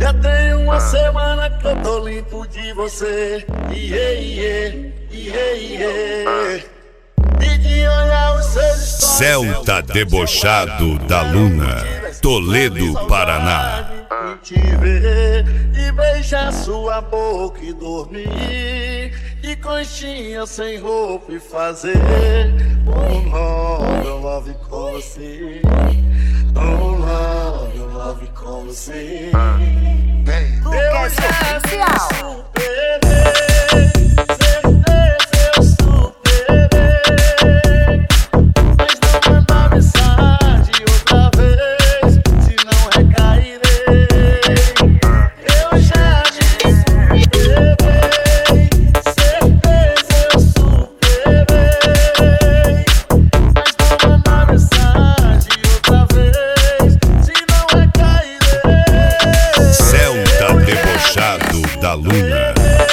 Já tem uma semana que eu tô limpo de você. E de olhar os seus stories, Celta debochado da Luna, Toledo, Paraná. E te ver e beijar sua boca e dormir, e conchinha sem roupa e fazer love com você. Love com você. Lucas Oficial. Da Luna.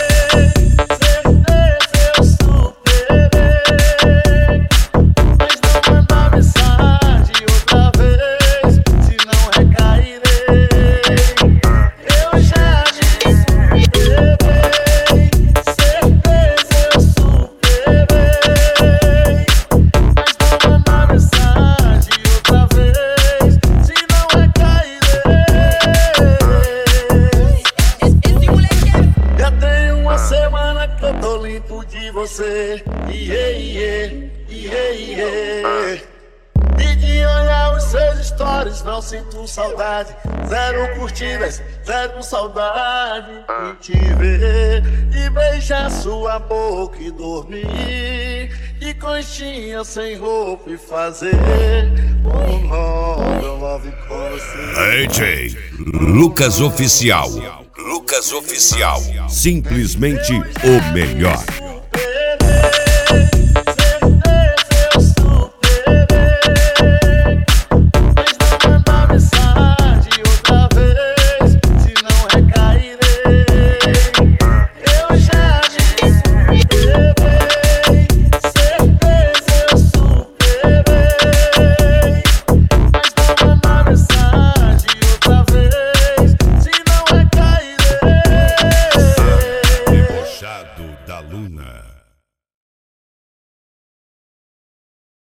De você, e de olhar os seus stories, não sinto saudade. Zero curtidas, zero saudade. E te ver e beijar sua boca e dormir, e conchinha sem roupa e fazer love com você. DJ Lucas Oficial. Lucas Oficial. Simplesmente o melhor.